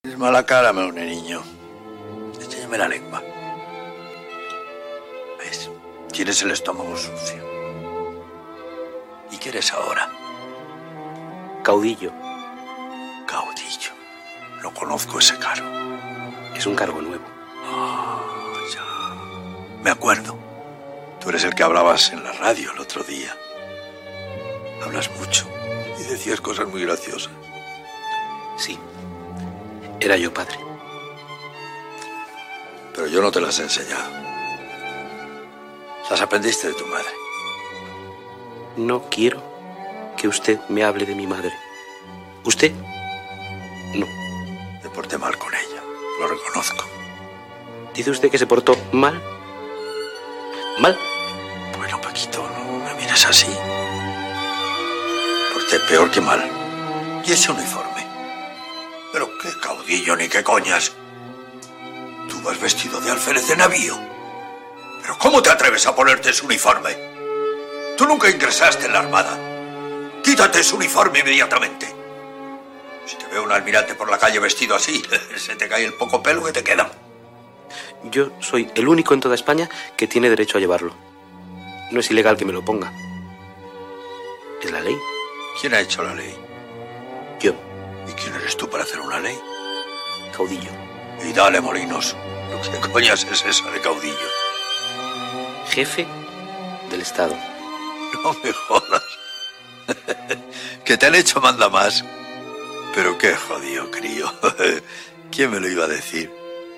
Es mala cara, Meune, niño. Enséñame la lengua. ¿Ves? Tienes el estómago sucio. ¿Y qué eres ahora? Caudillo. Caudillo. No conozco ese cargo. Es un cargo nuevo. Ah, ya. Me acuerdo. Tú eres el que hablabas en la radio el otro día. Hablas mucho y decías cosas muy graciosas. Sí. Era yo, padre. Pero yo no te las he enseñado. Las aprendiste de tu madre. No quiero que usted me hable de mi madre. ¿Usted? No. Me porté mal con ella, lo reconozco. ¿Dice usted que se portó mal? ¿Mal? Bueno, Paquito, no me mires así. Porté peor que mal. ¿Y ese uniforme? Pero qué caudillo ni qué coñas. Tú vas vestido de alférez de navío. ¿Pero cómo te atreves a ponerte ese uniforme? Tú nunca ingresaste en la armada. Quítate ese uniforme inmediatamente. Si te veo un almirante por la calle vestido así, se te cae el poco pelo que te queda. Yo soy el único en toda España que tiene derecho a llevarlo. No es ilegal que me lo ponga. ¿Es la ley? ¿Quién ha hecho la ley? Yo. ¿Y quién eres tú para hacer una ley? Caudillo. Y dale, Molinos. ¿Qué coñas es esa de caudillo? Jefe del Estado. No me jodas. Que te han hecho manda más. Pero qué jodido, crío. ¿Quién me lo iba a decir?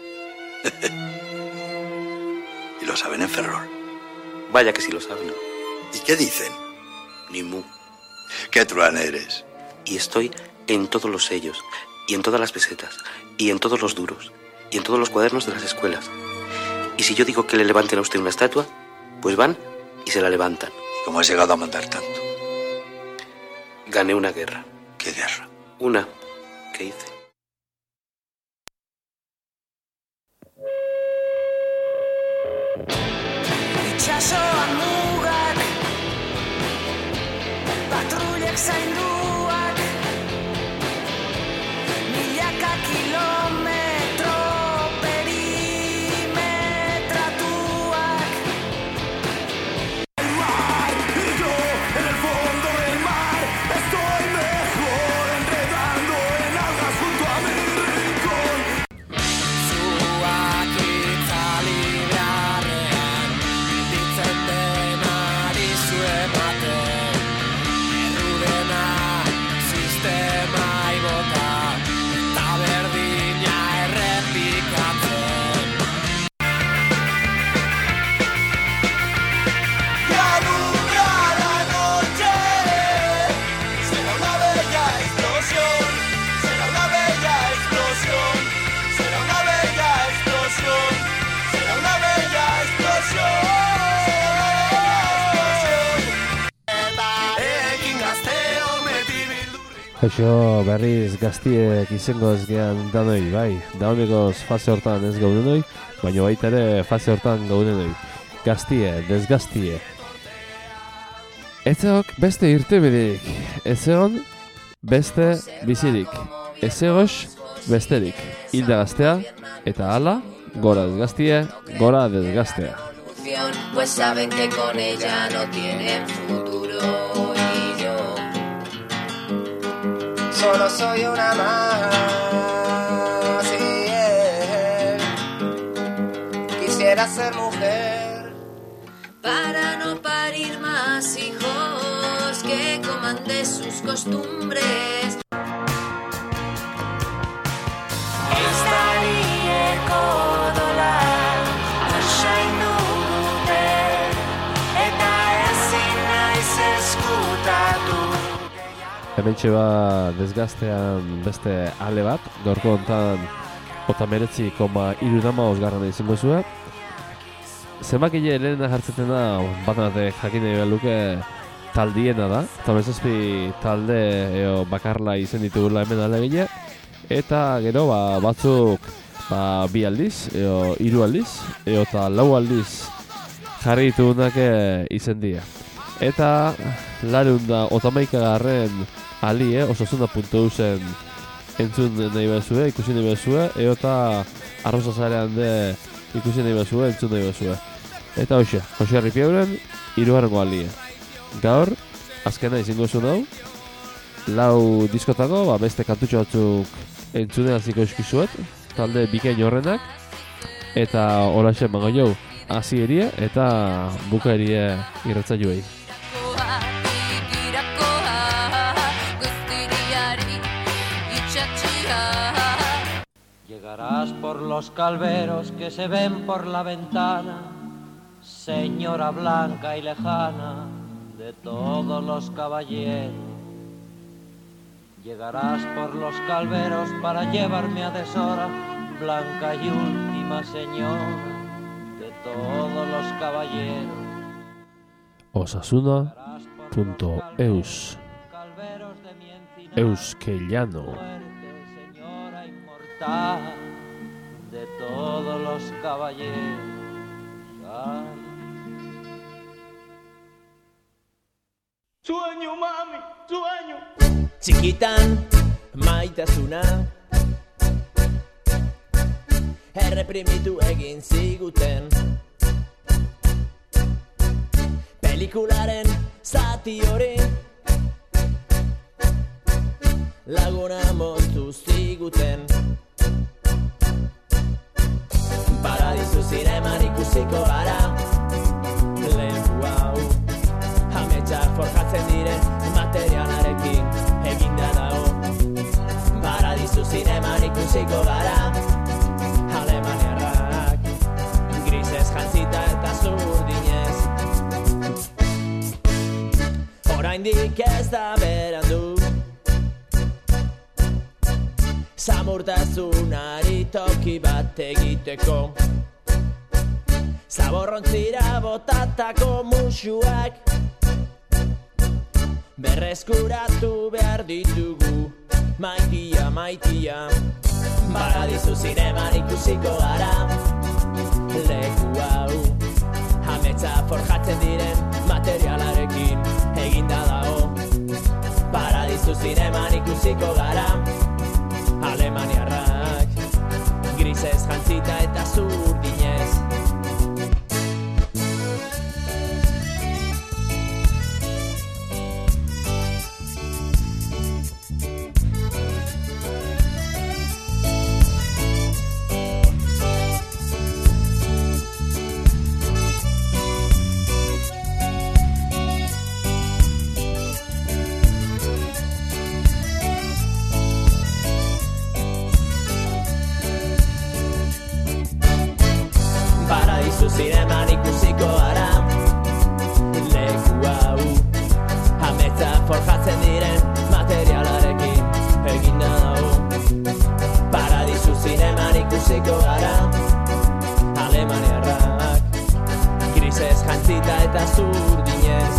¿Y lo saben en Ferrol? Vaya que sí lo saben. ¿Y qué dicen? Ni mu. ¿Qué truán eres? Y estoy en todos los sellos, y en todas las pesetas, y en todos los duros, y en todos los cuadernos de las escuelas. Y si yo digo que le levanten a usted una estatua, pues van y se la levantan. ¿Y cómo has llegado a mandar tanto? Gané una guerra. ¿Qué guerra? Una que hice. Itxasoan mugak, patrullak zainduak, milaka kilometro perimetratuak. El mar y yo en el fondo del mar, estoy mejor enredando en algas junto a mi rincón. Zuak itzali beharrean, ditzen denari zu ematen, errudena sistema ibota, eta berdina errepikatzen. Y alumbra la noche, será una bella explosión, será una bella explosión, será una bella explosión, será una bella explosión, ekin gazteok beti bildurri. Kaixo, berriz gaztiek izango ez gehan danoi, bai. Dagonekoz fase hortan ez gaudenoi, baina baita ere fase hortan gaudenoi. Gaztie, desgaztie. Etzeok beste irtebiderik, etzeon beste bizirik, etzegoz besterik. Hilda gaztea, eta hala, gora desgaztie, gora desgaztea. Pues saben que con ella no tienen futuro y yo Solo soy una más, quisiera ser mujer. para no parir más hijos que coman de sus costumbres. Estarieko dola asaindu dute eta ezin naiz eskutatu. Hementxe desgaztean beste ale bat, gaurko hontan 89,3 izango zuen. Zenbakile lehena jartzetena batanatek jakin nahi behar luke taldiena da. Eta bezazpi talde bakarla izen ditugula hemen alegile. Eta gero batzuk 2 aldiz, 3 aldiz, eta 4 aldiz jarri ditugunak izen dira. Eta 81 garren ali, Osasuna.eusen entzun nahi behazue, ikusi nahi behazue, eota arroza zarean de ikusi nahi behazue, entzun nahi behazue. Eta hoxe, Jose Arripieuren, 3. alie. Gaur, azkena izango zuen hau, 4 diskotako, beste kantutxo batzuk entzune hasiko eskizuet, talde bikain horrenak, eta holaxe mango jau, hasi erie eta buka erie irratza joei. Llegarás por los calveros que se ven por la ventana, señora blanca y lejana de todos los caballeros. Llegarás por los calveros para llevarme a deshora, blanca y última señora de todos los caballeros. Osasuna.eus Euskellano Señora inmortal de todos los caballeros. Ay. Sueño, mami, sueño. Txikitan maitasuna erreprimitu egin ziguten, pelikularen zati hori laguna moztu ziguten. Paradisu zineman ikusiko gara, leku hau ametsak forjatzen diren materialarekin eginda dago. Paradisu zineman ikusiko gara, alemaniarrak grisez jantzita eta zurdinez. Oraindik ez da berandu, samurtasunari toki bat egiteko. Zaborrontzira botatako musuak berreskuratu behar ditugu, maitia, maitia. Paradisu zineman ikusiko gara, leku hau ametsa forjatzen diren materialarekin eginda dago. Paradisu zineman ikusiko gara, alemaniarrak grisez jantzita eta zurdinez. Zineman ikusiko gara, leku hau ametsa forjatzen diren materialarekin eginda dago. Paradisu zineman ikusiko gara, alemaniarrak grisez jantzita eta zurdinez.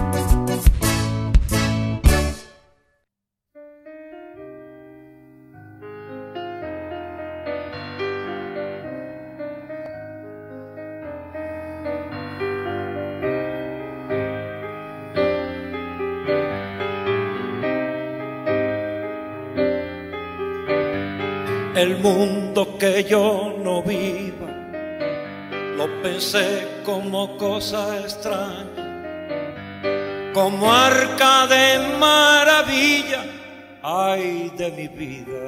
El mundo que yo no viva, lo pensé como cosa extraña, como arca de maravilla, ay de mi vida.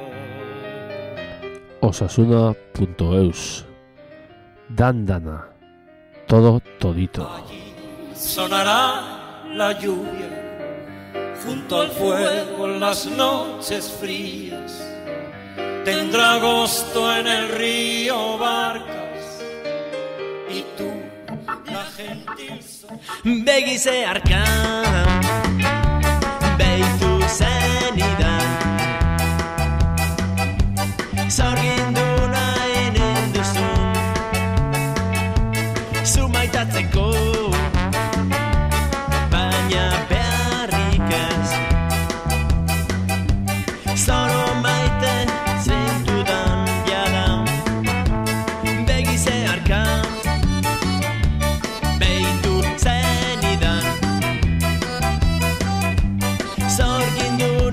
Osasuna.eus Dandana, todo todito. Allí sonará la lluvia, junto al fuego en las noches frías. Tendrá agosto en el río barcas, y tú, la gentil Begize arkan, behitu zenidan, zorgindu nahi ninduzun, zu maitatzeko, baina beharrik ez, zoro maite zintudan jada. Begize arkan, behitu zenidan, zorgindu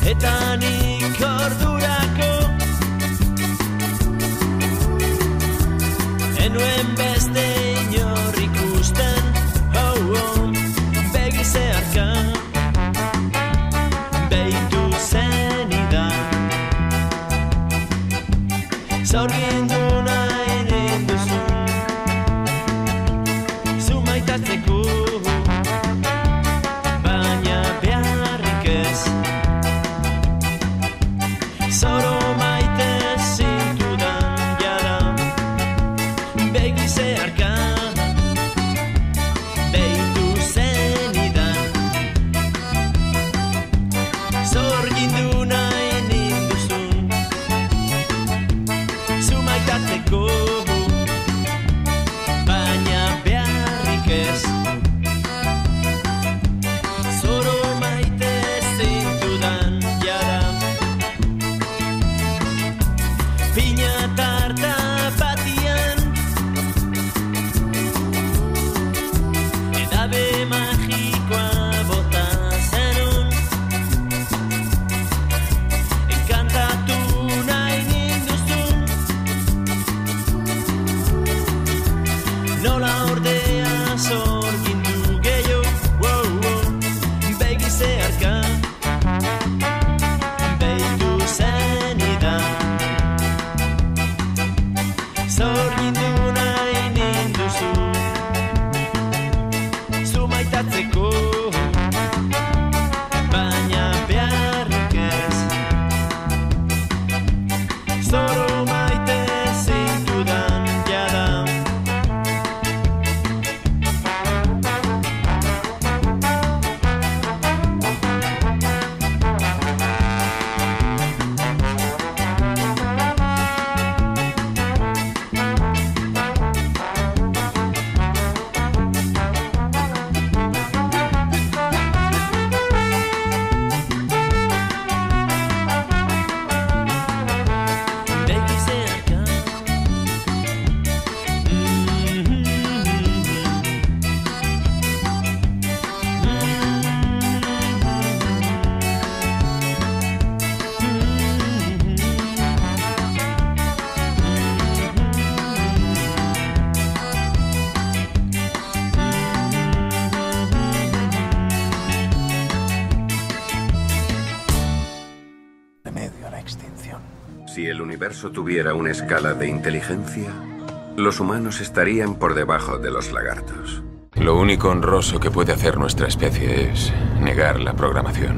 eta nik ordurako enuen beste inor ikusten, begi zeharka behitu zenidan, zorgindu nahi ninduzun, zu maitatzeko, baina beharrik ez, zoro maite zintudan jada, begi zeharka behitu zenidan, zorgindu nahi ninduzun, zu maitatzeko, baina beharrik ez, zoro maite zintudan jada, pina tarta batian, edabe magikoa bota zenun, enkantatu nahi ninduzun, nola ordea zorgindu gehiago, begi zeharka behitu zenidan, zorgindu nahi ninduzun, zu maitatzeko, baina beharrik ez, zoro maite zintudan jada. Begi zeharka, Remedio a la extinción. Si el universo tuviera una escala de inteligencia, los humanos estarían por debajo de los lagartos. Lo único honroso que puede hacer nuestra especie es negar la programación.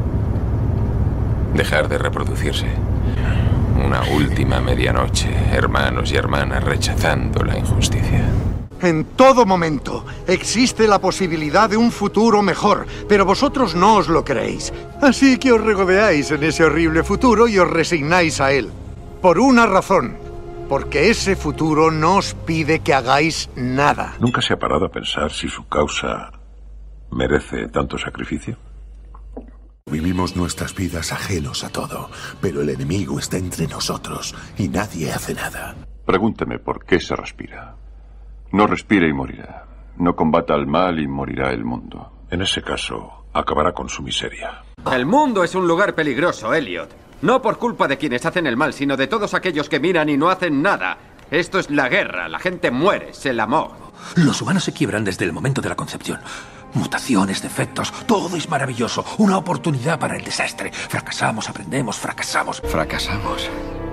Dejar de reproducirse. Una última medianoche, hermanos y hermanas rechazando la injusticia. En todo momento existe la posibilidad de un futuro mejor, pero vosotros no os lo creéis. Así que os regodeáis en ese horrible futuro y os resignáis a él. Por una razón. Porque ese futuro no os pide que hagáis nada. ¿Nunca se ha parado a pensar si su causa merece tanto sacrificio? Vivimos nuestras vidas ajenos a todo, pero el enemigo está entre nosotros y nadie hace nada. Pregúnteme por qué se respira. No respire y morirá. No combata al mal y morirá el mundo. En ese caso, acabará con su miseria. El mundo es un lugar peligroso, Elliot. No por culpa de quienes hacen el mal, sino de todos aquellos que miran y no hacen nada. Esto es la guerra, la gente muere, se la moja. Los humanos se quiebran desde el momento de la concepción. Mutaciones, defectos, todo es maravilloso. Una oportunidad para el desastre. Fracasamos, aprendemos, fracasamos. Fracasamos.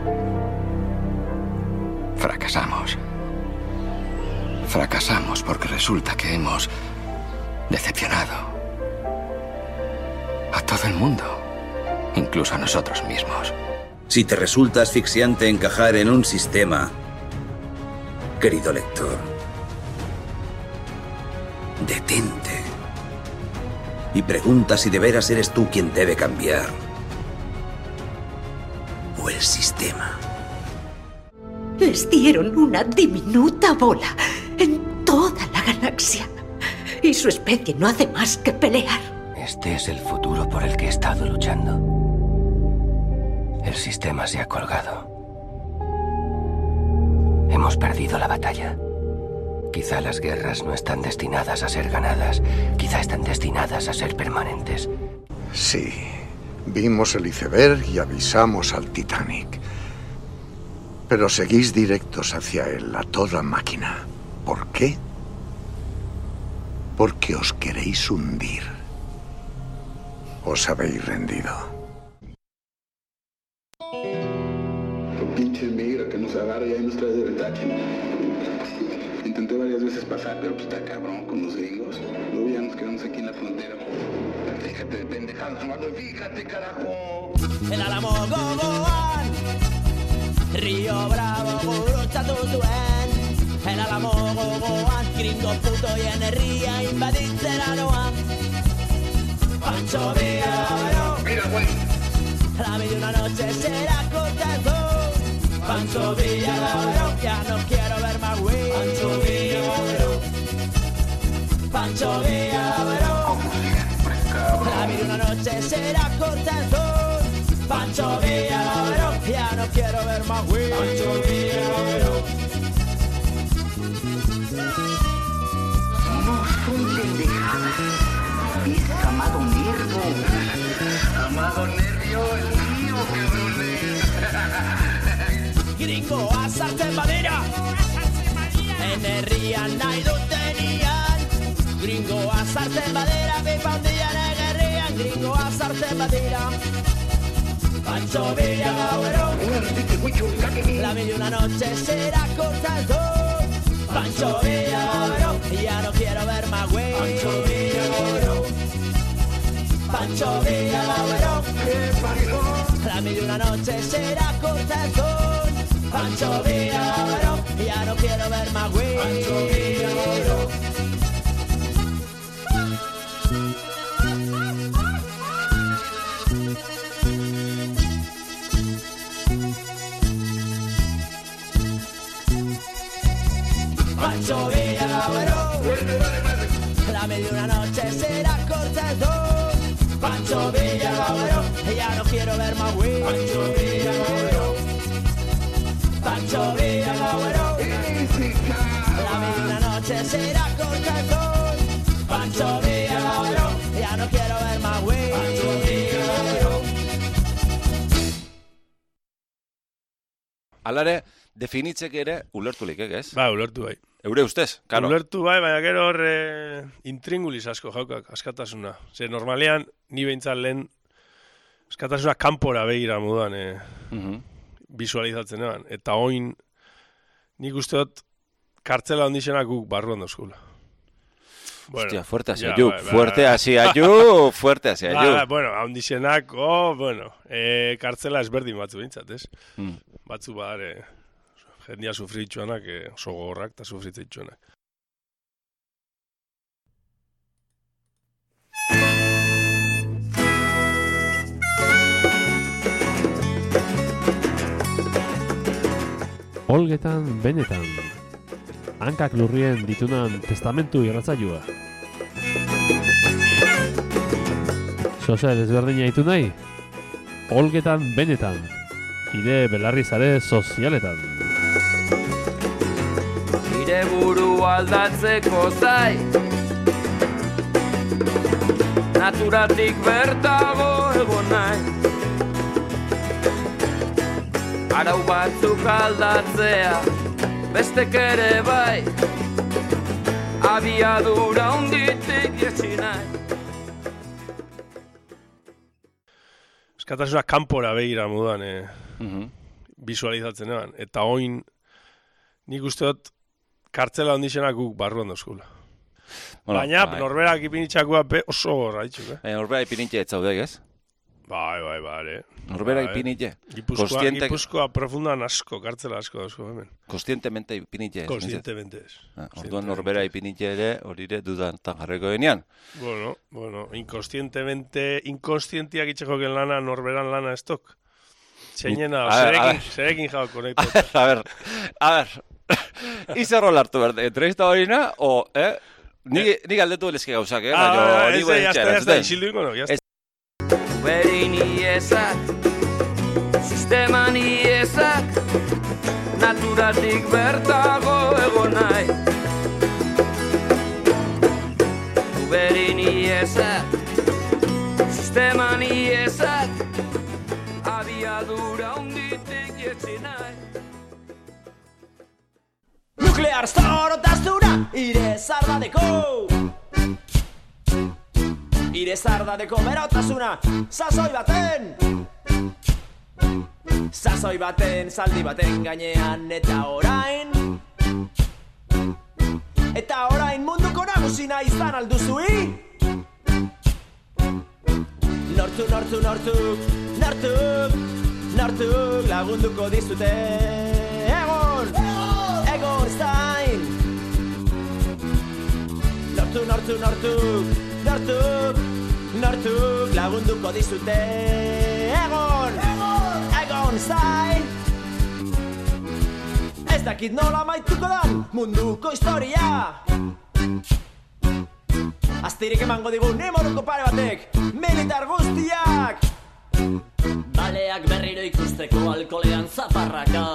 Fracasamos. Fracasamos porque resulta que hemos decepcionado a todo el mundo, incluso a nosotros mismos. Si te resulta asfixiante encajar en un sistema, querido lector, detente y pregunta si de veras eres tú quien debe cambiar o el sistema. Les dieron una diminuta bola en toda la galaxia y su especie no hace más que pelear. Este es el futuro por el que he estado luchando. El sistema se ha colgado. Hemos perdido la batalla. Quizá las guerras no están destinadas a ser ganadas. Quizá están destinadas a ser permanentes. Sí, Vimos el iceberg y avisamos al Titanic. Pero seguís directos hacia él, a toda máquina. ¿Por qué? Porque os queréis hundir. Os habéis rendido. Pinche migra que nos agarra y ahí nos trae de retache. Intenté varias veces pasar, pero pues está cabrón con los gringos. Luego ya nos quedamos aquí en la frontera. Fíjate de pendejadas, hermano, fíjate, carajo. El Álamo gogoan, Río Bravo gurutzatu zuen. El Álamo gogoan, gringo putoien herria inbaditzera noa. Pancho Villa, bueno. Mira, güey. La vida una noche será cortado. Pancho Villa, bueno. Ya no quiero ver más güey. Pancho Villa, bueno. Pancho Villa, bueno. La vida una noche será cortado. Pancho Villa, bueno. Ya no quiero ver más güey. Pancho Villa, bueno. No son pendejadas. Es Amado Nervo. Amado Nervio, el mío, cabrones. Gringo azartzen badira. Enerrian nahi dutenian. Gringo azartzen badira. Bipandian egerrian. Gringo azartzen badira. Pancho Villa gauero. La mil y una noche será cortado. Pancho Villa gauero. Ya no quiero ver más güey. Pancho Villa gauero. Pancho Villa gauero. La mil y una noche será cortado. Pancho Villa gauero. Ya no quiero ver más güey. Pancho Villa gauero. Pancho Villa gauero. La mil y una noche será cortado. Pancho Villa gauero. Ya no quiero ver más güey. Pancho Villa gauero. Pancho Villa gauero. La mil y una noche será cortado. Pancho Villa gauero. Ya no quiero ver más güey. Pancho Villa gauero. Alare, definitzek ere ulertu likek, ez? Ba, ulertu bai. Eure ustez, karo. Ulertu bai, baina gero hor intringuliz asko jaukak, askatasuna. Ze normalean, ni behintzat lehen askatasuna kanpora begira moduan visualizatzen eban. Eta oin, nik uste dut kartzela ondixenak guk barruan dauzkula. Bueno, hostia, fuerte hacia ja, you, fuerte hacia you, fuerte hacia you. Bueno, ondixenak, kartzela ezberdin batzu behintzat, ez? Batzu badare, jendia sufritxuanak, oso gogorrak eta sufritzitxuanak. Olgetan benetan, hankak lurrien ditunan testamentu irratzailua. Sozial ezberdina ditu nahi? Olgetan benetan, ide belarrizare sozialetan. Nire buru aldatzeko zai, naturatik bertago egon nahi. Arau batzuk aldatzea, bestek ere bai, abiadura hunditik jetsi nahi. Askatasuna kanpora begira moduan visualizatzen eban. Eta oin, nik uste dut kartzela ondixenak guk barruan dauzkula. Bueno, baina norberak ipinitxakua oso gorra ditxuk, Norberak ipinitxe ez zaudek, ez? Bai. Norberak ipinitxe. Gipuzkoa profundan asko, kartzela asko dauzko hemen. Kostientemente ipinitxe ez? Kostientemente ez. Orduan norbera ipinitxe ere horire dudantan jarreko denean. Bueno, inkonstientiak itxeko gen lana, norberan lana ez tok. Zeinena, zerekin jau konektatu. A ver, izerro lartu berde, entrevista horina, ni galdetu elezke gauzak, Jazta, isilduiko no, jazta. Uberi niezak, sistema niezak, naturatik bertago egon nahi. Uberi niezak, sistema niezak, Abiadura hunditik jetzi nahi. Nuklear zorotasuna ire zardadeko berotasuna sasoi baten zaldi baten gainean eta orain munduko nagusina izan alduzui nortuk lagunduko dizute egon zain nortuk lagunduko dizute egon zain ez dakit nola maituko dan munduko historia astirik emango digun moduko pare batek militar guztiak baleak berriro ikusteko alkolean zaparraka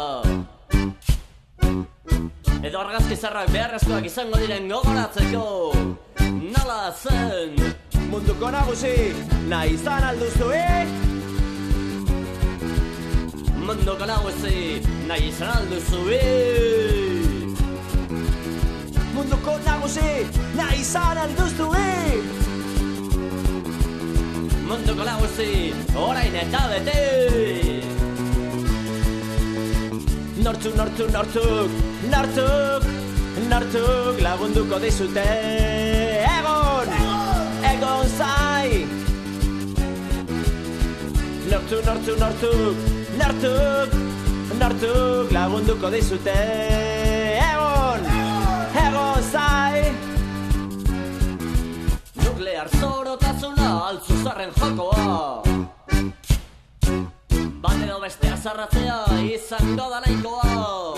edo argazki zarrak beharrezkoak izango diren gogoratzeko nola zen munduko nagusi nahi izan alduzue munduko nagusi nahi izan alduzue munduko nagusi nahi izan alduzue munduko nagusi orain eta bete nortuk lagunduko dizute egon zai nortuk lagunduko dizute egon zai nuklear zorotasuna altzuzarren jokoa bat edo bestea zarratzea izango da nahikoa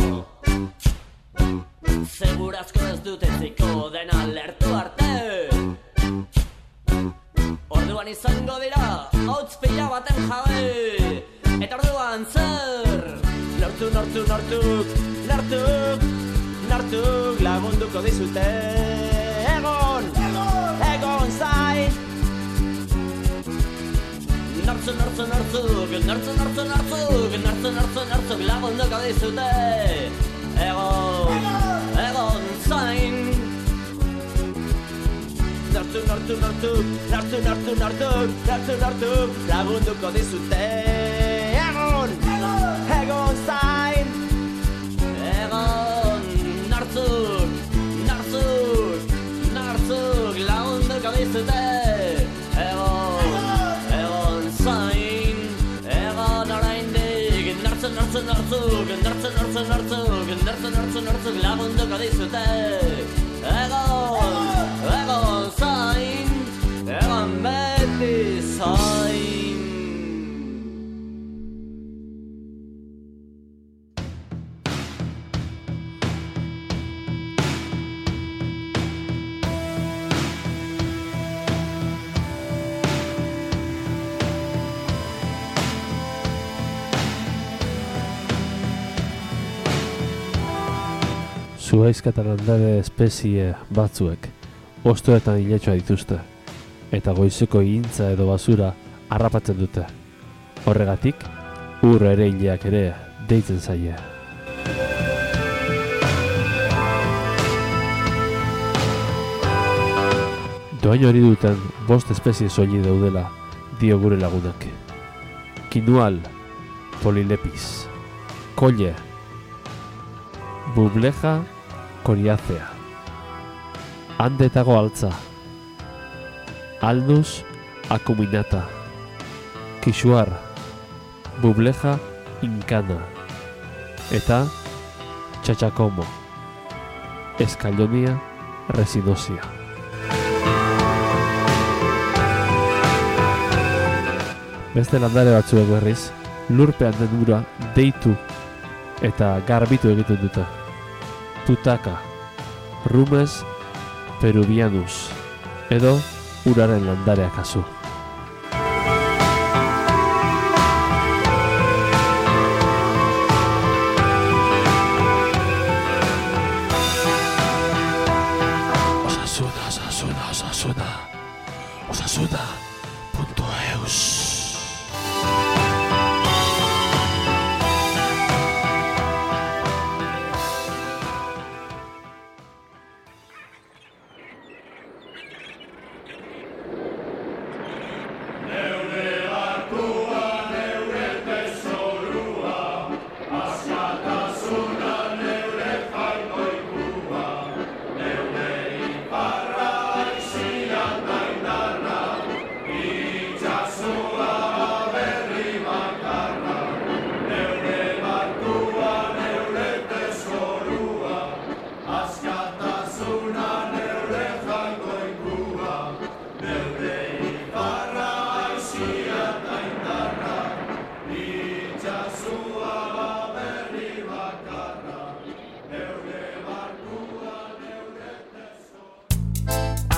segurazko ez dut etziko dena lertu arte orduan izango dira hauts pila baten jabe eta orduan zer nortuk lagunduko dizute egon zai nortzuk lagunduko dizute egon zain nortuk lagunduko dizute egon zain nortzuk lagunduko dizute egon zain egon oraindik nortzuk lagunduko dizute egon zain egon beti zain Zuhaizkatan landare espezie batzuek hostoetan iletxoa dituzte eta goizeko ihintza edo basura harrapatzen dute. Horregatik, ur ereileak ere deitzen zaie. Doaino hori duten 5 espezie soili daudela dio gure lagunak. Kinual, Polilepis, Kolle, Bubleja, Coriacea, Andetago altza, Aldus acuminata, Kixuar, Bubleja incana, eta Chachacomo, Escallonia resinosia. Beste landare batzuek berriz, lurpean den ura deitu eta garbitu egiten dute. Putaka, Rumes peruvianus, edo uraren landarea kasu. Osasuna.eus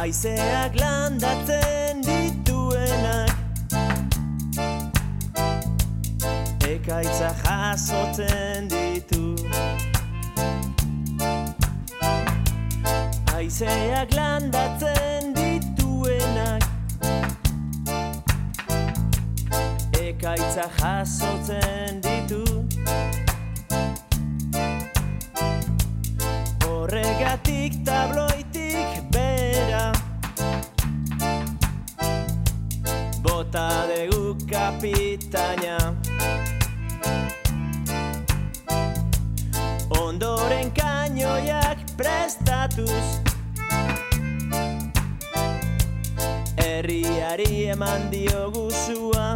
Haizeak landatzen dituenak ekaitza jasotzen ditu. Haizeak landatzen dituenak ekaitza jasotzen ditu. Horregatik tabloitik bera bota dugu kapitaina. Ondoren kainoiak prestatuz herriari eman diogu zua.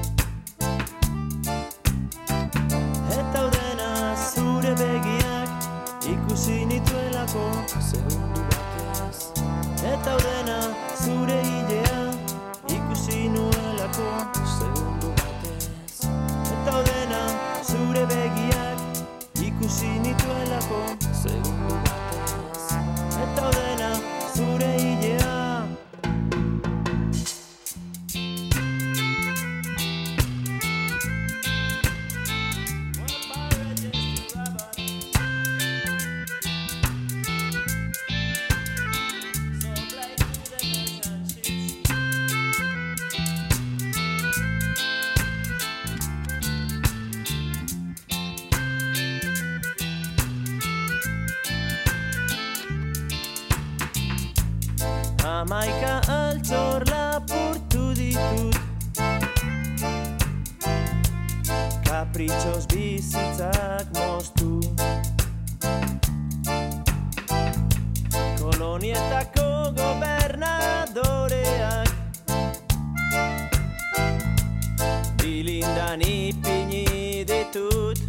Eta udena zure begiak ikusi nituelako segundu batez. Eta udena zure hilea ikusi nuelako segundu batez. Eta udena zure begiak ikusi nituelako segundu batez. Eta udena zure hilea. Hamaika altxor lapurtu ditut kapritxoz bizitzak moztu. Kolonietako gobernadoreak bilindan ipini ditut.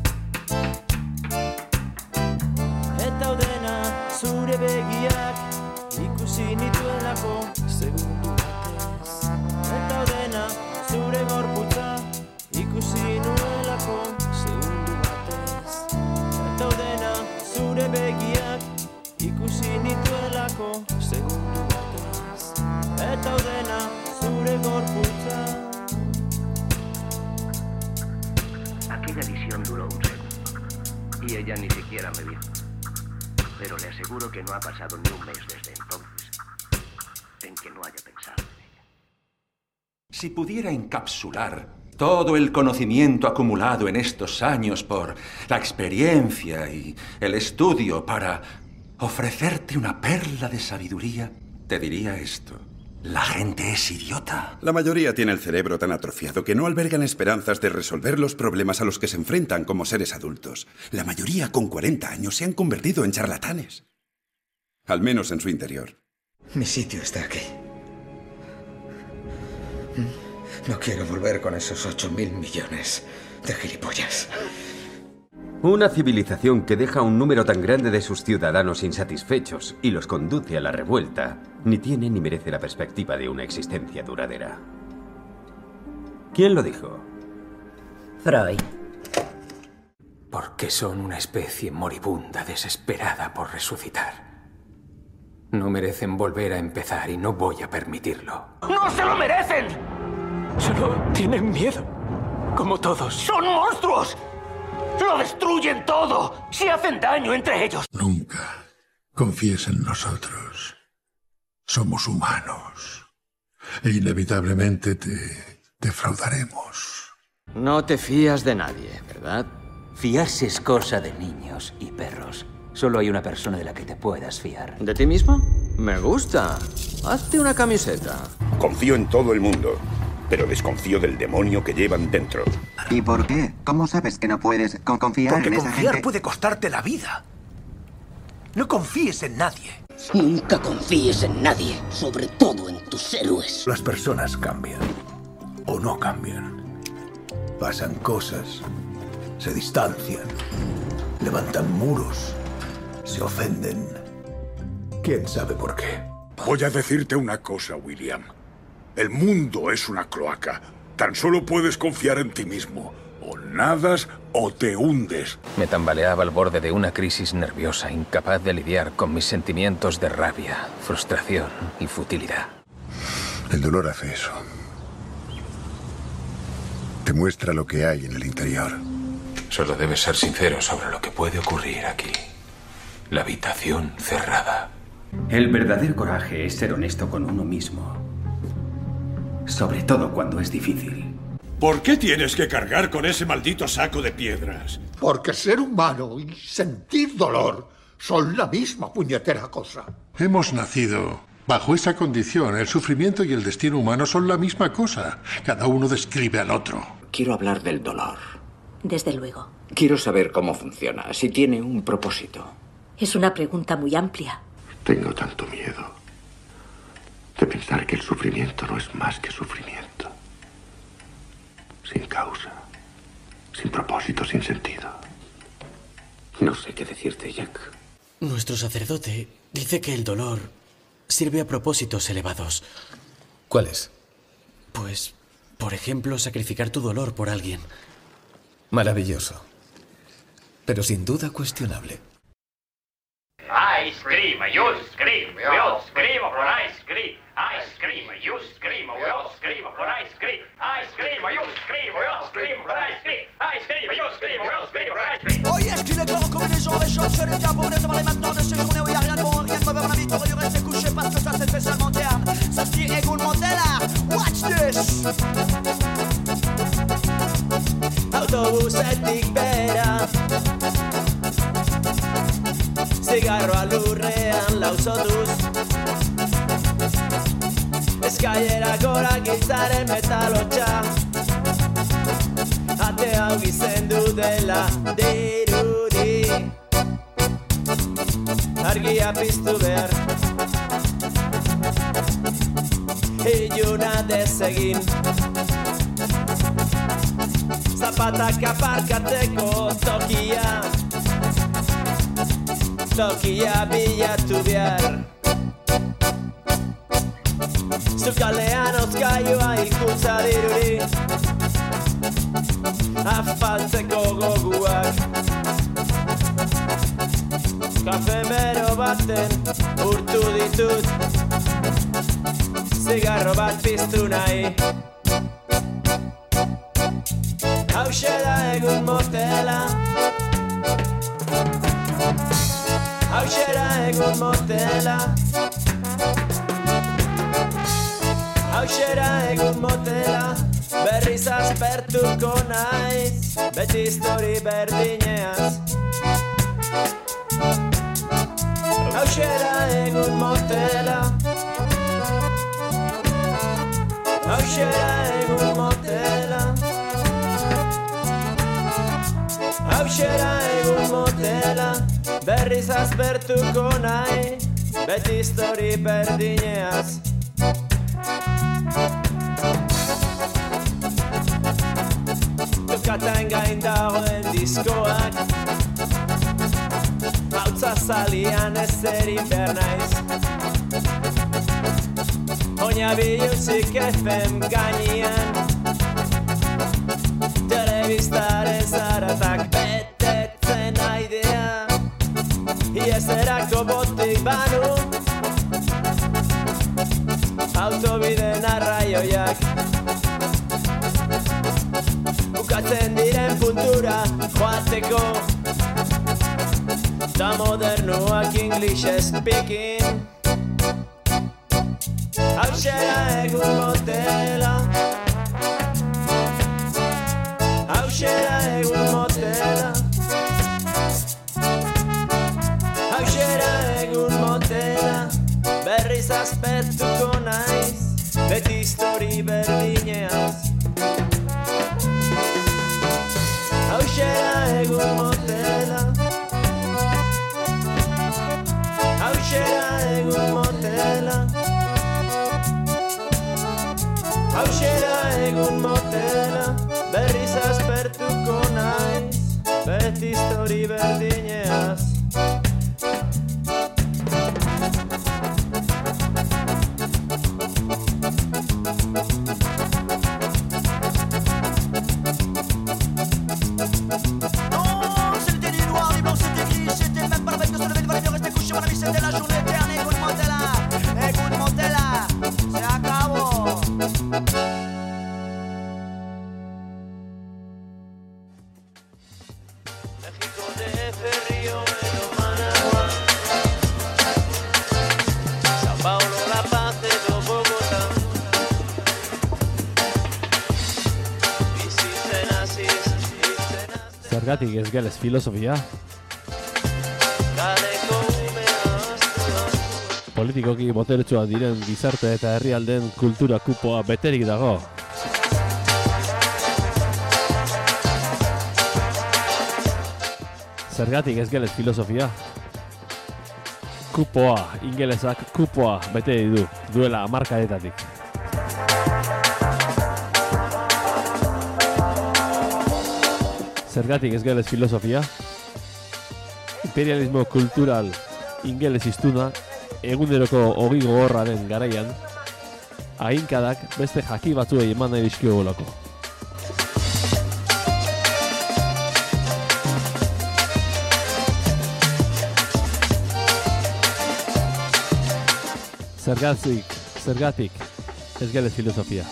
Eta udena zure begiak ikusi nituelako segundu batez. Eta udena zure gorputza ikusi nuelako segundu batez. Eta udena zure begiak ikusi nituelako segundu batez. Eta udena zure gorputza. Aquella visión duró un segundo y ella ni siquiera me vio. Pero le aseguro que no ha pasado ni un mes desde entonces en que no haya pensado en ella. Si pudiera encapsular todo el conocimiento acumulado en estos años por la experiencia y el estudio para ofrecerte una perla de sabiduría, te diría esto. La gente es idiota. La mayoría tiene el cerebro tan atrofiado que no albergan esperanzas de resolver los problemas a los que se enfrentan como seres adultos. La mayoría con 40 años se han convertido en charlatanes. Al menos en su interior. Mi sitio está aquí. No quiero volver con esos 8.000 millones de gilipollas. Una civilización que deja un número tan grande de sus ciudadanos insatisfechos y los conduce a la revuelta, ni tiene ni merece la perspectiva de una existencia duradera. ¿Quién lo dijo? Freud. Porque son una especie moribunda, desesperada por resucitar. No merecen volver a empezar y no voy a permitirlo. ¡No se lo merecen! Solo tienen miedo, como todos. ¡Son monstruos! ¡Lo destruyen todo! ¡Se hacen daño entre ellos! Nunca confíes en nosotros. Somos humanos. E inevitablemente te defraudaremos. No te fías de nadie, ¿verdad? Fiarse es cosa de niños y perros. Solo hay una persona de la que te puedas fiar. ¿De ti mismo? Me gusta. Hazte una camiseta. Confío en todo el mundo, pero desconfío del demonio que llevan dentro. ¿Y por qué? ¿Cómo sabes que no puedes confiar Porque en esa confiar gente? puede costarte la vida. No confíes en nadie. Nunca confíes en nadie, sobre todo en tus héroes. Las personas cambian. O no cambian. Pasan cosas. Se distancian. Levantan muros. Se ofenden. ¿Quién sabe por qué? Voy a decirte una cosa, William. El mundo es una cloaca. Tan solo puedes confiar en ti mismo. O nadas o te hundes. Me tambaleaba al borde de una crisis nerviosa, incapaz de lidiar con mis sentimientos de rabia, frustración y futilidad. El dolor hace eso. Te muestra lo que hay en el interior. Solo debes ser sincero sobre lo que puede ocurrir aquí. La habitación cerrada. El verdadero coraje es ser honesto con uno mismo. Sobre todo cuando es difícil. ¿Por qué tienes que cargar con ese maldito saco de piedras? Porque ser humano y sentir dolor son la misma puñetera cosa. Hemos nacido bajo esa condición. El sufrimiento y el destino humano son la misma cosa. Cada uno describe al otro. Quiero hablar del dolor. Desde luego. Quiero saber cómo funciona, si tiene un propósito. Es una pregunta muy amplia. Tengo tanto miedo de pensar que el sufrimiento no es más que sufrimiento. Sin causa, sin propósito, sin sentido. No sé qué decirte, Jack. Nuestro sacerdote dice que el dolor sirve a propósitos elevados. ¿Cuáles? Pues, por ejemplo, sacrificar tu dolor por alguien. Maravilloso. Pero sin duda cuestionable. Ice cream, you scream, we all scream for ice cream. Ice cream, you scream, we all scream for ice cream. Ice cream, you scream, we all scream for ice cream. Ice cream, you scream, we all scream for ice cream. Oh yes, qu'il est grand comme les gens, les gens, je les tiens pour les parler maintenant de ces journées où y a rien de bon, rien de mauvais, on a vite aurait dû rester couché parce que ça c'est spécialement terne. Ça se dit égoullement là, watch this! Autobusetik bera Zigarroa lurrean lauzotuz Eskailera gora giltzaren metalotxa Ate hau gizendu dela dirudi Argia piztu behar Iluna desegin Zapatak aparkatzeko tokia Tokia bilatu behar Zukalean ozkailua ikuntza diruri Afaltzeko goguak Kafe bero baten urtu ditut Zigarro bat piztu nahi Hauxe da egun motela Hauxe da egun motela Hauxe da egun motela Berriz aspertuko naiz Beti histori berdineaz Hauxe da egun motela Hauxe da egun motela Hauxe da egun motela Berriz aspertuko nahi Beti histori berdineaz Tokatan gain dagoen diskoak Hautza zalian ez erin behar naiz Oina biluzik FM gainean Telebistaren zaratak betetzen aidea Iezerako botik banu Autobiden arraioiak Bukatzen diren puntura joateko Da modernuak English speaking Hauxe da egun motela Hauxe da egun motela Hauxe da egun motela Berriz aspertuko naiz Beti histori berdineaz Hauxe da egun motela Hauxe da egun motela Hauxe da egun motela Berriz aspertuko naiz Beti histori berdineaz Río de Managua, Sao Paulo, La Paz edo Bogotá. Bizitzen hasiz, hiltzen hasiz, Zergatik ez gelez filosofia? kaleko umea aztuaz. Politikoki boteretsuak diren gizarte eta herrialdeen kultura kupoa beterik dago. Zergatik ez gelez filosofia? Kupoa, ingelesak kupoa bete du, duela hamarkadetatik. Zergatik ez gelez filosofia? Imperialismo kultural ingeles hiztuna eguneroko ogi gogorraren garaian, aginkadak beste jaki batzuei eman nahi dizkiogulako. Zergatik ez gelez filosofia.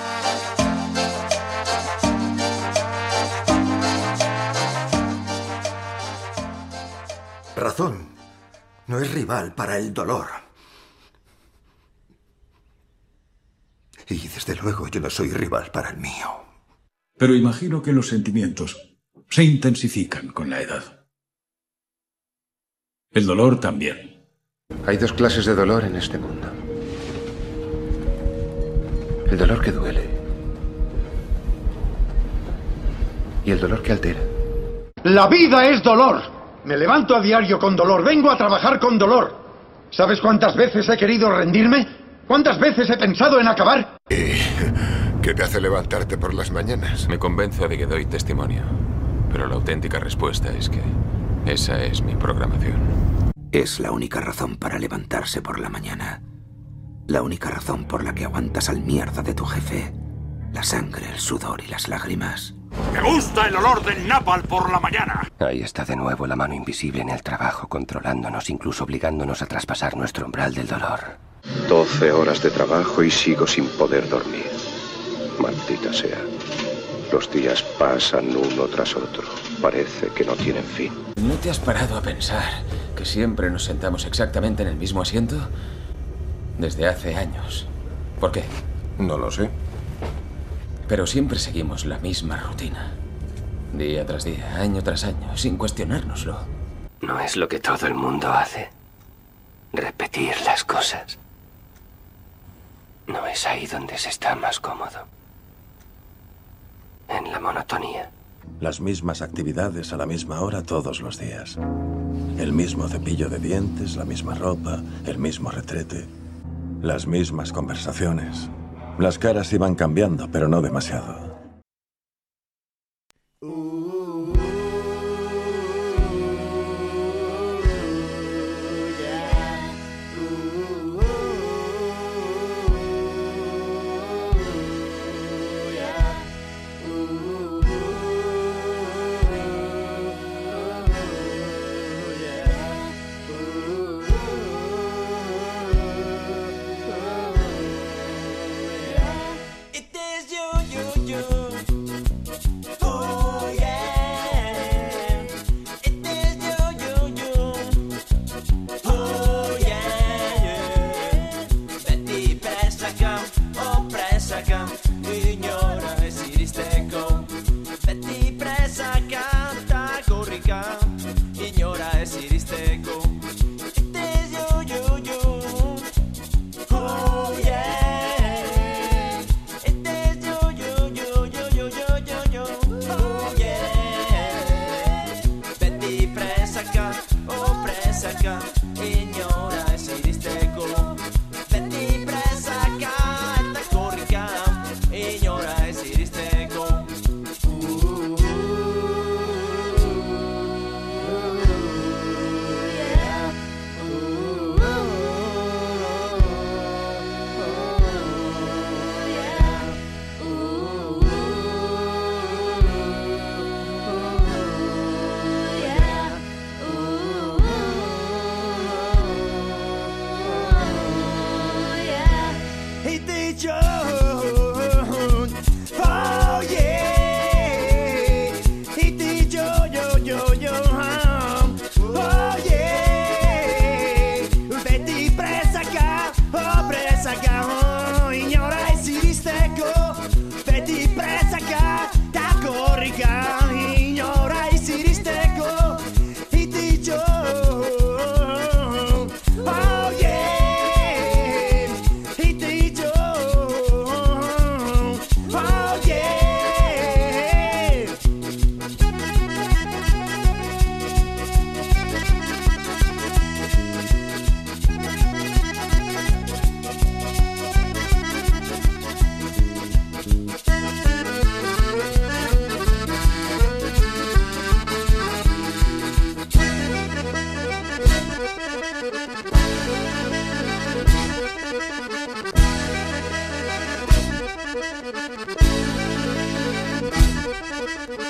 Razón no es rival para el dolor. Y desde luego yo no soy rival para el mío. Pero imagino que los sentimientos se intensifican con la edad. El dolor también. Hay dos clases de dolor en este mundo. El dolor que duele. Y el dolor que altera. La vida es dolor. Me levanto a diario con dolor. Vengo a trabajar con dolor. ¿Sabes cuántas veces he querido rendirme? ¿Cuántas veces he pensado en acabar? ¿Qué te hace levantarte por las mañanas? Me convence de que doy testimonio. Pero la auténtica respuesta es que esa es mi programación. Es la única razón para levantarse por la mañana. La única razón por la que aguantas al mierda de tu jefe. La sangre, el sudor y las lágrimas. ¡Me gusta el olor del napalm por la mañana! Ahí está de nuevo la mano invisible en el trabajo, controlándonos, incluso obligándonos a traspasar nuestro umbral del dolor. 12 horas de trabajo y sigo sin poder dormir. Maldita sea. Los días pasan uno tras otro. Parece que no tienen fin. ¿No te has parado a pensar que siempre nos sentamos exactamente en el mismo asiento? Desde hace años. ¿Por qué? No lo sé. Pero siempre seguimos la misma rutina. Día tras día, año tras año, sin cuestionárnoslo. ¿No es lo que todo el mundo hace? Repetir las cosas. ¿No es ahí donde se está más cómodo? En la monotonía. Las mismas actividades a la misma hora todos los días. El mismo cepillo de dientes, la misma ropa, el mismo retrete. Las mismas conversaciones. Las caras iban cambiando, pero no demasiado. It is you, you. Oh yeah.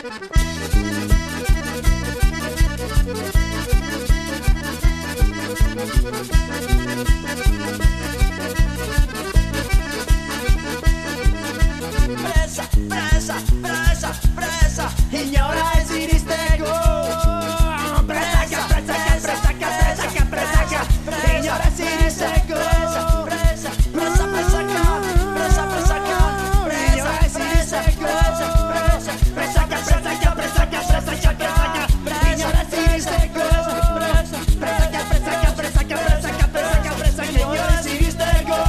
Presa, presa, presa, presa, ignora esistego. Presa, presa, presa, presa, presa, presa, ignora esistego. Presa, presa, presa, presa, presa, presa, esistego. Presa, presa, presa, presa, presa, presa, ignora esistego. Presa, presa, presa, presa, presa, presa, presa, ignora esistego.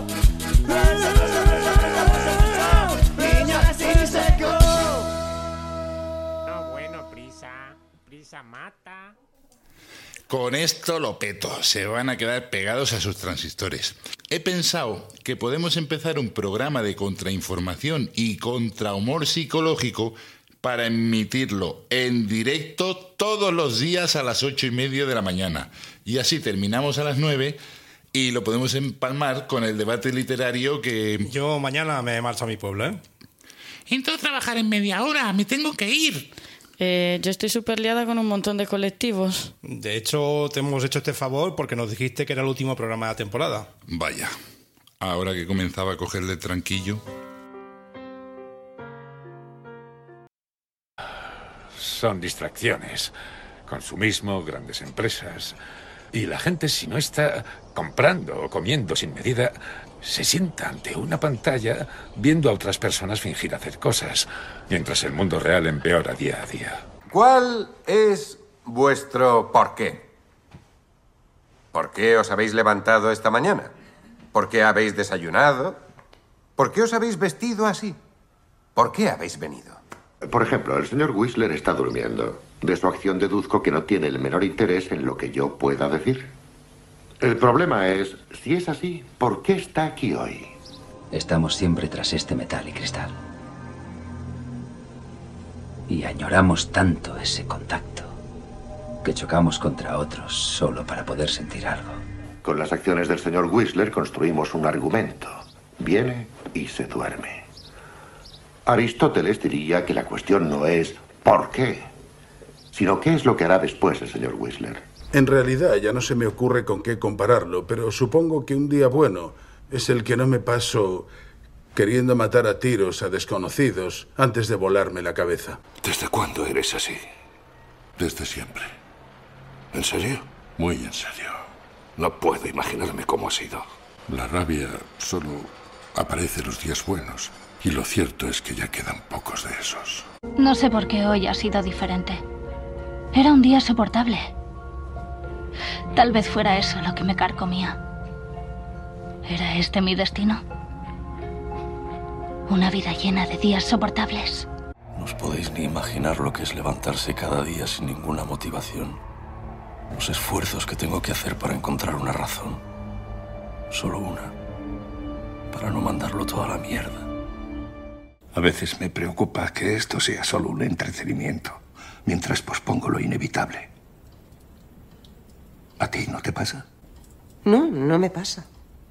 Prisa mata. Con esto lo peto, se van a quedar pegados a sus transistores. He pensado que podemos empezar un programa de contrainformación y contrahumor psicológico para emitirlo en directo todos los días a las 8:30 de la mañana. Y así terminamos a las 9 y lo podemos empalmar con el debate literario que... Yo mañana me marcho a mi pueblo, ¿eh? Entro a trabajar en media hora, me tengo que ir. Yo estoy súper liada con un montón de colectivos. De hecho, te hemos hecho este favor porque nos dijiste que era el último programa de la temporada. Vaya, ahora que comenzaba a cogerle tranquillo. Son distracciones. Consumismo, grandes empresas. Y la gente, si no está comprando o comiendo sin medida, se sienta ante una pantalla viendo a otras personas fingir hacer cosas, mientras el mundo real empeora día a día. ¿Cuál es vuestro porqué? ¿Por qué os habéis levantado esta mañana? ¿Por qué habéis desayunado? ¿Por qué os habéis vestido así? ¿Por qué habéis venido? Por ejemplo, el señor Whistler está durmiendo. De su acción deduzco que no tiene el menor interés en lo que yo pueda decir. El problema es, si es así, ¿por qué está aquí hoy? Estamos siempre tras este metal y cristal. Y añoramos tanto ese contacto que chocamos contra otros solo para poder sentir algo. Con las acciones del señor Whistler construimos un argumento. Viene y se duerme. Aristóteles diría que la cuestión no es ¿por qué?, sino ¿qué es lo que hará después el señor Whistler? En realidad ya no se me ocurre con qué compararlo, pero supongo que un día bueno es el que no me paso queriendo matar a tiros a desconocidos antes de volarme la cabeza. ¿Desde cuándo eres así? Desde siempre. ¿En serio? Muy en serio. No puedo imaginarme cómo ha sido. La rabia solo aparece los días buenos. Y lo cierto es que ya quedan pocos de esos. No sé por qué hoy ha sido diferente. Era un día soportable. Tal vez fuera eso lo que me carcomía. ¿Era este mi destino? Una vida llena de días soportables. No os podéis ni imaginar lo que es levantarse cada día sin ninguna motivación. Los esfuerzos que tengo que hacer para encontrar una razón. Solo una. Para no mandarlo todo a la mierda. A veces me preocupa que esto sea solo un entretenimiento, mientras pospongo lo inevitable. ¿A ti no te pasa? No, no me pasa.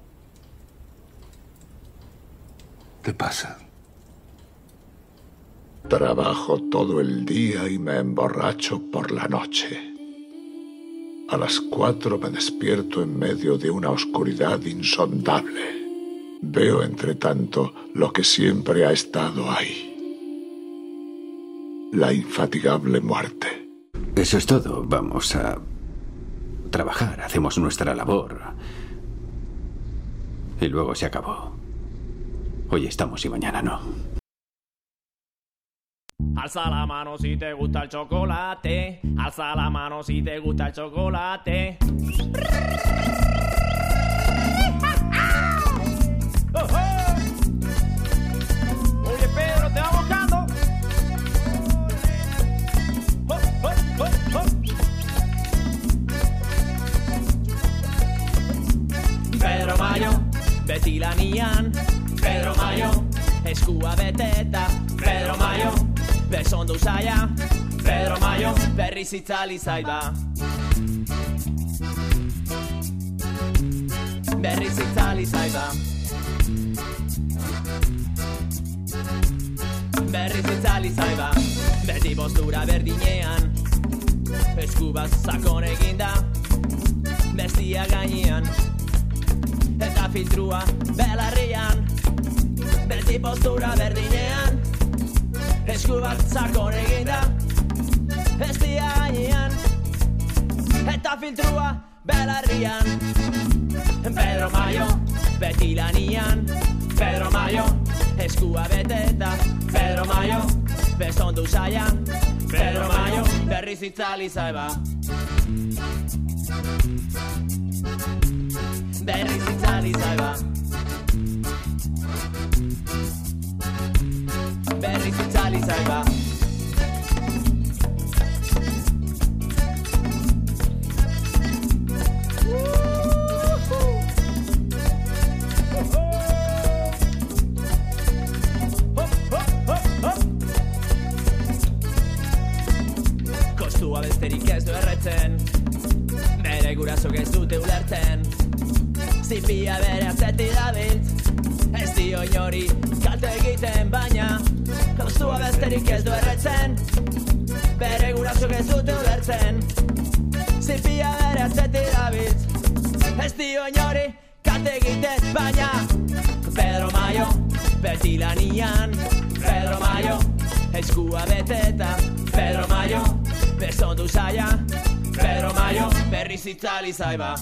¿Te pasa? Trabajo todo el día y me emborracho por la noche. A las 4 me despierto en medio de una oscuridad insondable. Veo, entre tanto, lo que siempre ha estado ahí. La infatigable muerte. Eso es todo. Vamos a trabajar, hacemos nuestra labor. Y luego se acabó. Hoy estamos y mañana no. Alza la mano si te gusta el chocolate. Alza la mano si te gusta el chocolate. Oye, Pedro, te va buscando. Pedro Mayo, Betty la Nian. Pedro Mayo, Escua Beteta. Pedro Mayo, Besondo Usaya. Pedro Mayo, Berrizitza Lizaida. Berrizitza Lizaida. berriz itzali zaiba. Beti postura berdinean, eskubaz sakon eginda, bestia gainean, eta filtrua belarrian. Beti postura berdinean, eskubaz sakon eginda, bestia gainean, eta filtrua belarrian. Pedro Mayo, beti lanian, Pedro Mayo, eskua beteta, Pedro Mayo, besondu saia, Pedro Mayo, berriz itzali zaiba. Berriz itzali zaiba. Berriz itzali zaiba. Kostua besterik ez du erretzen, bere gurasok ez dute ulertzen. Zipia bere atzetik dabiltz, ez dio inori kalte egiten, baina kostua besterik ez du erretzen, bere gurasok ez dute ulertzen. Zipia bere atzetik dabiltz, ez dio inori kalte egiten, baina Pedro Mayo, beti lanian, Pedro Mayo, eskua beteta, Pedro Mayo, besondu saia, Pedro Mayo, berriz itzali zaiba.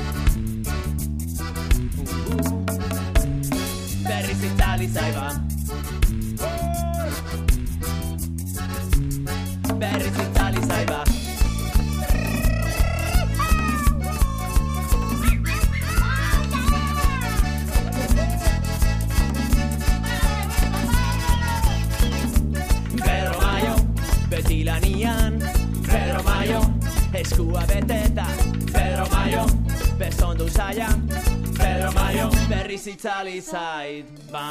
Berriz itzali zaiba. Berriz itzali zaiba. Pedro Mayo, beti lanian, Pedro Mayo, eskua beteta, Pedro Mayo, besondu saia, Pedro Mayo, berriz itzali zaiba.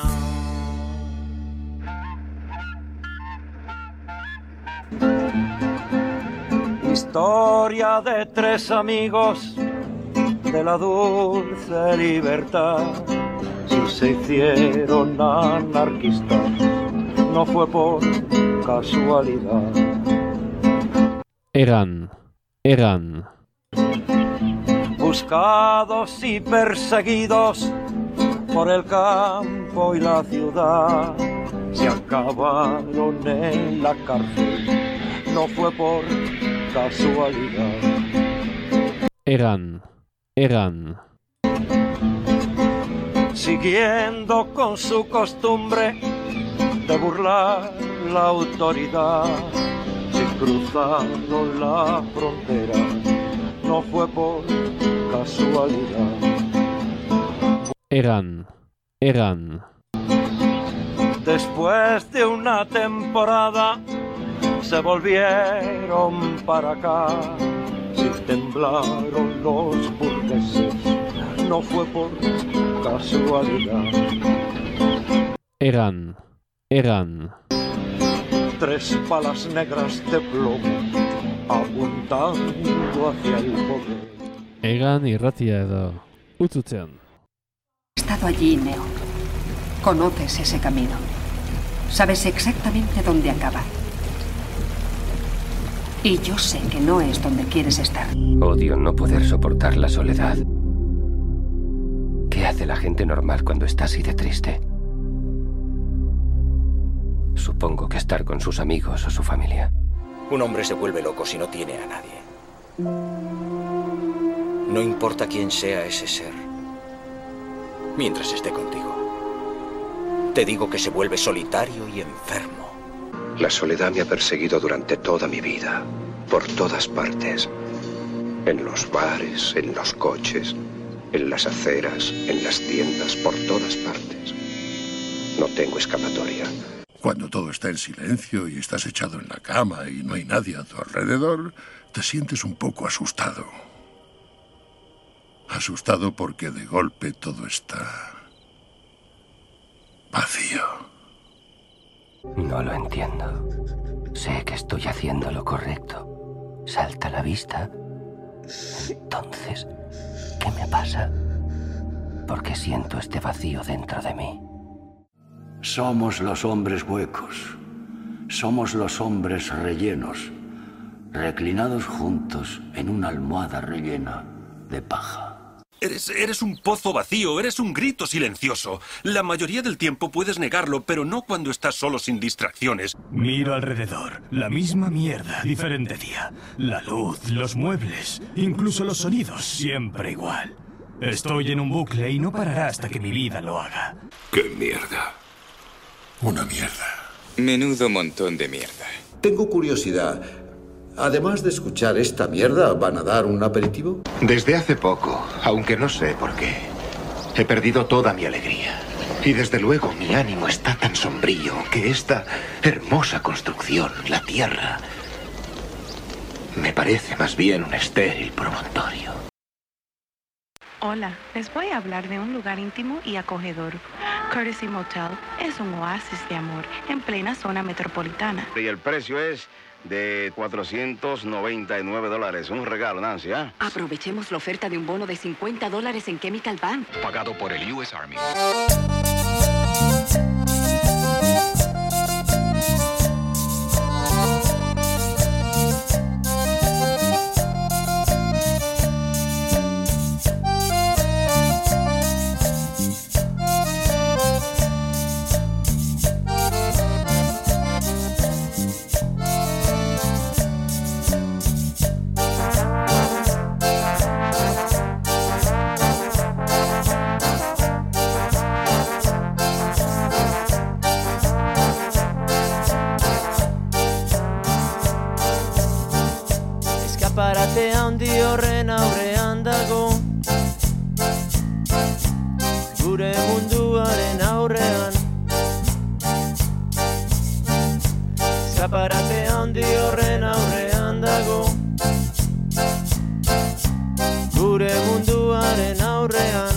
Historia de tres amigos de la dulce libertad. Si se hicieron anarquistas, no fue por casualidad. Egan. Buscados y perseguidos por el campo y la ciudad, se acabaron en la cárcel, no fue por casualidad. Egan. Siguiendo con su costumbre de burlar la autoridad, se cruzaron la frontera, no fue por casualidad. Egan. Después de una temporada se volvieron para acá, si temblaron los burgueses, no fue por casualidad. Egan. Tres palas negras de plomo apuntando hacia el poder. Egan irratia edo utzutzean. He estado allí, Neo. Conoces ese camino. Sabes exactamente dónde acaba. Y yo sé que no es donde quieres estar. Odio no poder soportar la soledad. ¿Qué hace la gente normal cuando está así de triste? Supongo que estar con sus amigos o su familia. Un hombre se vuelve loco si no tiene a nadie. No importa quién sea ese ser, mientras esté contigo. Te digo que se vuelve solitario y enfermo. La soledad me ha perseguido durante toda mi vida, por todas partes. En los bares, en los coches, en las aceras, en las tiendas, por todas partes. No tengo escapatoria. Cuando todo está en silencio y estás echado en la cama y no hay nadie a tu alrededor, te sientes un poco asustado. Asustado porque de golpe todo está vacío. No lo entiendo. Sé que estoy haciendo lo correcto. Salta a la vista. Entonces, ¿qué me pasa? ¿Por qué siento este vacío dentro de mí? Somos los hombres huecos, Somos los hombres rellenos, reclinados juntos en una almohada rellena de paja. Eres un pozo vacío, eres un grito silencioso. La mayoría del tiempo puedes negarlo, pero no cuando estás solo sin distracciones. Miro alrededor, la misma mierda, diferente día. La luz, los muebles, incluso los sonidos, siempre igual. Estoy en un bucle y no parará hasta que mi vida lo haga. ¡Qué mierda! Una mierda. Menudo montón de mierda. Tengo curiosidad. Además de escuchar esta mierda, ¿van a dar un aperitivo? Desde hace poco, aunque no sé por qué, he perdido toda mi alegría. Y desde luego mi ánimo está tan sombrío que esta hermosa construcción, la Tierra, me parece más bien un estéril promontorio. Hola, les voy a hablar de un lugar íntimo y acogedor. Courtesy Motel es un oasis de amor en plena zona metropolitana. Y el precio es de $499. Un regalo, Nancy, ¿eh? Aprovechemos la oferta de un bono de $50 en Chemical Bank. Pagado por el US Army. Escaparate handi horren aurrean dago, gure munduaren aurrean. Escaparate handi horren aurrean dago, gure munduaren aurrean.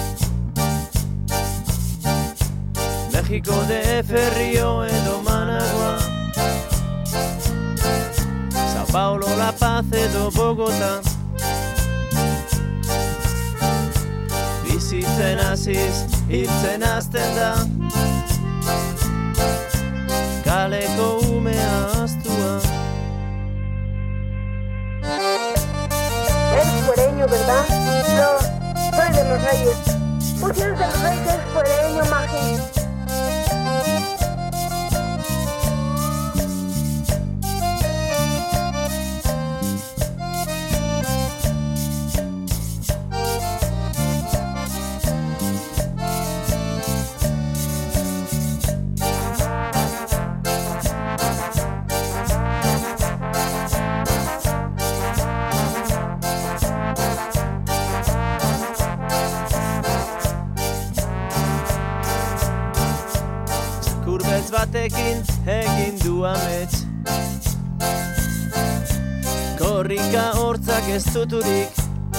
Mexiko DF, Rio edo Managua, Sao Paulo, La Paz edo Bogota. Bizitzen hasiz, hiltzen hasten da, kaleko umea astua. Eres fuereño, ¿verdad? No, soy de Los Reyes. ¿Por qué eres de Los Reyes? Eres fuereño, maje. Kurbeltz batekin egin du amets, korrika hortzak ez duturik.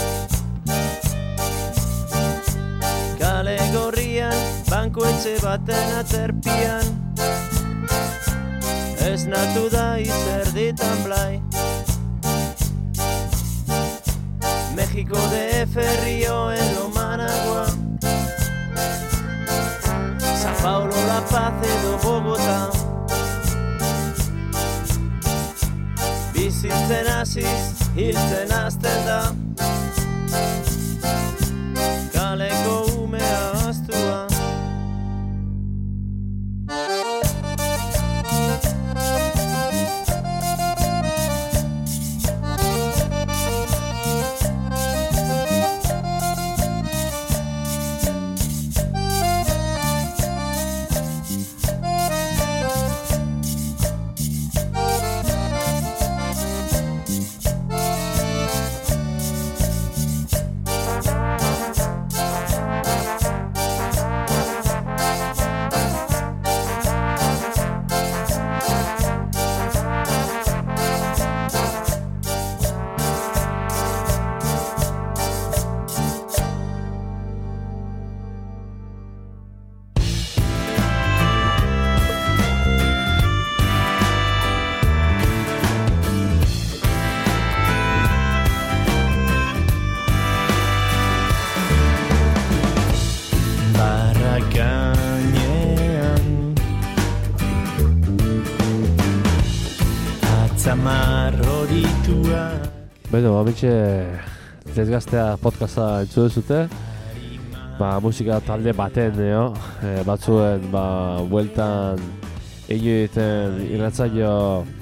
Kale gorrian, bankuetxe baten aterpian, esnatu da izerditan blai. Mexiko DF, Rio edo Managua, Sao Paulo, La Paz edo Bogota. Bizitzen hasiz, hiltzen hasten da, kaleko umea astua. Atzamar horitua. Beno, ametxe Desgaztea podcasta entzu duzute. Musika talde baten, batzuen, bueltan egiten irratzaio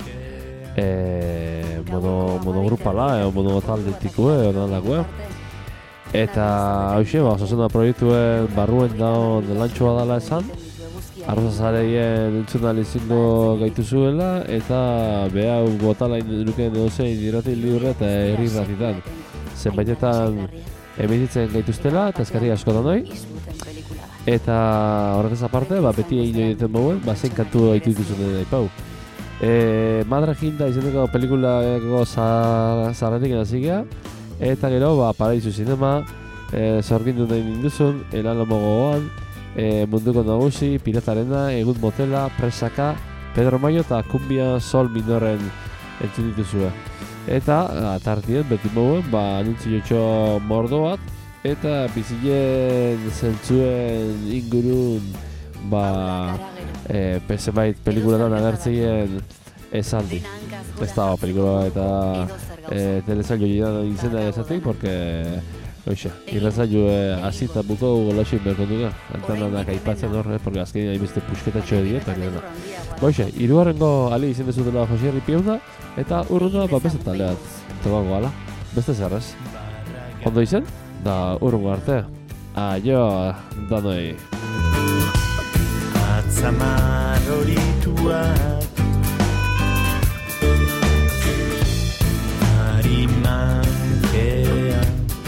monogrupala, monotaldetikue, onalakoe. Eta, hauxe, osasuna proiektuen barruen daun lantxoa dela esan. Arrozazareien entzunal izingo gaitu zuela, eta behau gotalain duken dozein irrati libre eta herri ratitan. Zenbaitetan emititzen gaituztela, eta eskarri asko da noi. Eta horretaz aparte, beti egin egiten bauen, zein kantu gaitu dituzunen daipau. Madre Ginda izeneko pelikulako zarretik enazikea, eta gero, Paraizu Zinema, zorgindu nahi ninduzun, Elalomo gogoan, Munduko Nagusi, Piratarena, Egun Motela, Presaka, Pedro Mayo eta Kumbia Sol Minoren entzun dituzue. Eta, atartien, beti mouen, anuntzio mordo bat, eta bizilen zentzuen ingurun, zenbait pelikulatan agertzien esaldi. Ez da, pelikula eta telesailo izena esatik, porque irratzaio azita buko golaxin berko duga. Antananak aipatzen horre, porque azkenin hainbeste pusketatxo edietak dena. Hirugarrengo ali izin dezutela Josierri Piauna, eta urruna beste taldeat tokango gala. Beste zerrez. Ondo izen, da urrungo arte. Aio, danoi. Atzamar horituak Arimankea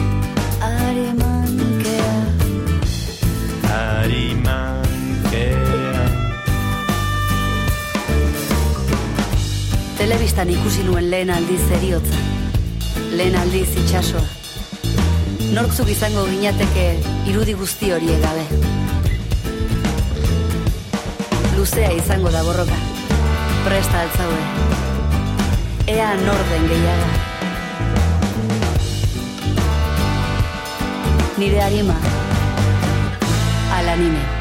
Telebistan ikusi nuen lehen aldiz zeriotza, lehen aldiz itxasoa. Nortzuk izango ginateke irudi guzti horiek gabe. Luzea izango da borroka, presta altzaue. Ea norden gehiaga. Nire arima, ala nine.